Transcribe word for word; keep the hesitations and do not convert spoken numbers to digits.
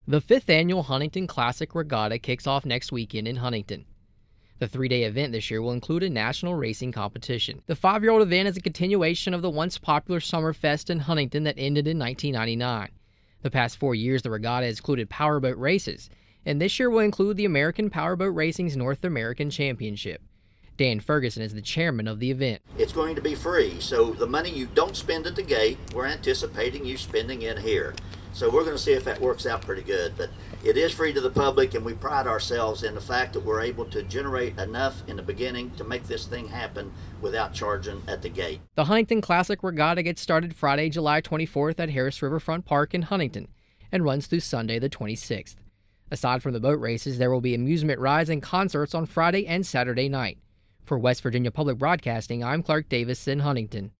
The fifth annual Huntington Classic Regatta kicks off next weekend in Huntington. The three-day event this year will include a national racing competition. The five-year-old event is a continuation of the once popular Summerfest in Huntington that ended in nineteen ninety-nine. The past four years, the regatta has included powerboat races, and this year will include the American Powerboat Racing's North American Championship. Dan Ferguson is the chairman of the event. It's going to be free, so the money you don't spend at the gate, we're anticipating you spending it here. So we're going to see if that works out pretty good. But it is free to the public, and we pride ourselves in the fact that we're able to generate enough in the beginning to make this thing happen without charging at the gate. The Huntington Classic Regatta gets started Friday, July twenty-fourth at Harris Riverfront Park in Huntington and runs through Sunday the twenty-sixth. Aside from the boat races, there will be amusement rides and concerts on Friday and Saturday night. For West Virginia Public Broadcasting, I'm Clark Davis in Huntington.